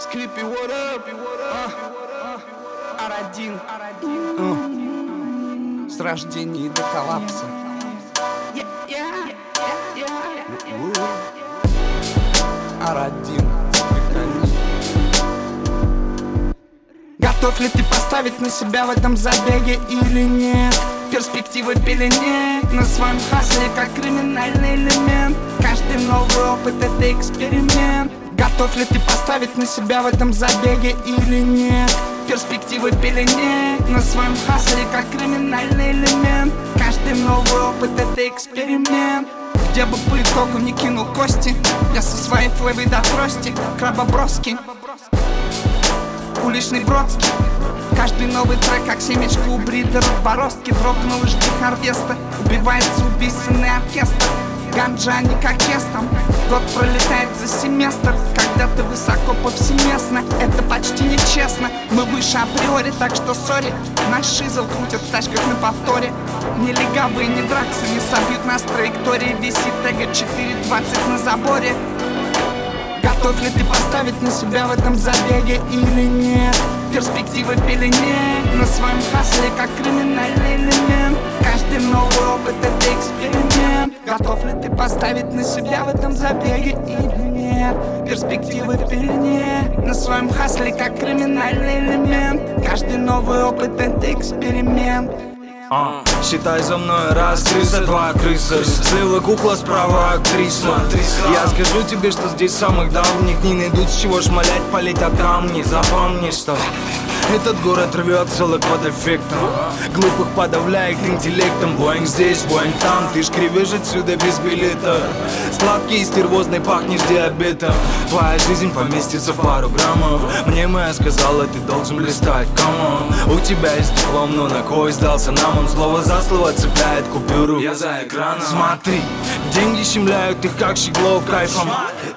Скрипи, what up? R1 с рождения до коллапса. R1. Готов ли ты поставить на себя в этом забеге или нет? Перспективы в пелене, на своем хасле как криминальный элемент. Каждый новый опыт — это эксперимент. Готов ли ты поставить на себя в этом забеге или нет? Перспективы в пелене, на своем хасле как криминальный элемент. Каждый новый опыт — это эксперимент. Где бы по итогу не кинул кости, я со своей флейвой до трости. Крабоброски, уличный Бродский. Каждый новый трек, как семечко у бридеров бороздки. Дрогнул и жди харвеста, убивается убийственный оркестр. Ганджа не как кестом, год пролетает за семестр. Когда ты высоко повсеместно, это почти нечестно. Мы выше априори, так что сори. Наш шизл крутят в тачках на повторе. Ни легавые, ни драксы не собьют нас траектории. Висит тега 420 на заборе. Готов ли ты поставить на себя в этом забеге или нет? Перспективы в пелене, на своем хасле как криминальный элемент. Каждый новый опыт — это эксперимент. Готов ли ты поставить на себя в этом забеге или нет? Перспективы в пелене, на своем хасле как криминальный элемент. Каждый новый опыт — это эксперимент. Считай за мной раз крыса, два крыса. Слева кукла, справа актриса. Я скажу тебе, что здесь самых давних не найдут с чего шмалять, полетят камни. Запомни, что этот город рвет целый под эффектом. Глупых подавляя их интеллектом. Боинг здесь, боинг там, ты ж кривишь отсюда без билета. Сладкий и стервозный пахнешь диабетом. Твоя жизнь поместится в пару граммов. Мне моя сказала, ты должен блистать, камон. У тебя есть диплом, но на кой сдался нам? Он слово за слово цепляет купюру. Я за экраном. Смотри, деньги щемляют их как щеглов кайфом.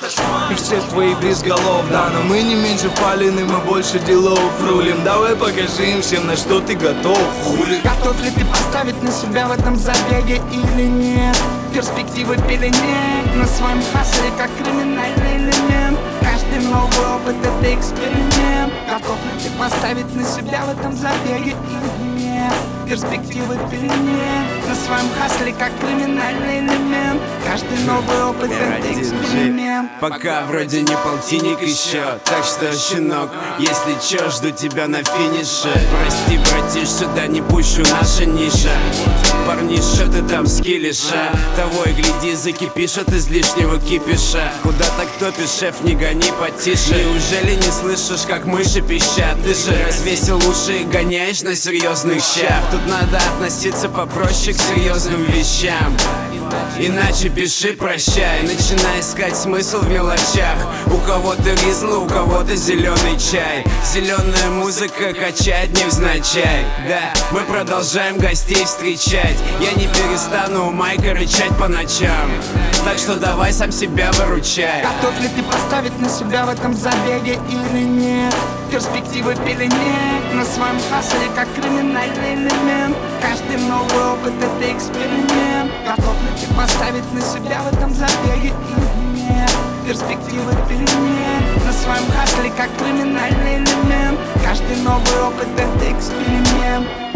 И все твои без голов, да, но мы не меньше впалены, мы больше делов рулим. Давай покажи им всем, на что ты готов, хули. Готов ли ты поставить на себя в этом забеге или нет? Перспективы в пелене, на своем хасле как криминальный элемент. Каждый новый опыт — это эксперимент. Готов ли ты поставить на себя в этом забеге или нет? Перспективы в пелене, на своем хасле как криминальный элемент. Каждый новый опыт — это эксперимент. Пока вроде не полтинник еще, так что, щенок, если чё, жду тебя на финише. Прости, братиш, сюда не пущу, наша ниша. Парниша, ты там скиллиша. Того и гляди, закипишь от излишнего кипиша. Куда так топишь, шеф, не гони потише. Неужели не слышишь, как мыши пищат? Ты же развесил уши и гоняешь на серьезных щах. Тут надо относиться попроще к серьезным вещам. Иначе пиши прощай, начинай искать смысл в мелочах. У кого-то ризла, у кого-то зеленый чай. Зеленая музыка качает невзначай. Да, мы продолжаем гостей встречать. Я не перестану у майка рычать по ночам. Так что давай сам себя выручай. Готов ли ты поставить на себя в этом забеге или нет? Перспективы в пелене, на своем хасле как криминальный элемент. Каждый новый опыт — это эксперимент. Готов ли ты поставить на себя в этом забеге или нет? Перспективы в пелене, на своем хасле как криминальный элемент. Каждый новый опыт — это эксперимент.